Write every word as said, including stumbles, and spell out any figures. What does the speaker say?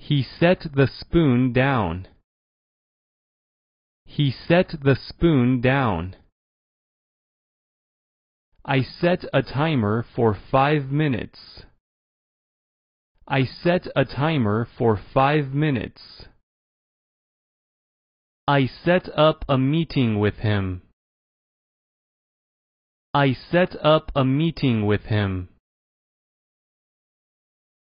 He set the spoon down. He set the spoon down. I set a timer for five minutes. I set a timer for five minutes. I set up a meeting with him. I set up a meeting with him.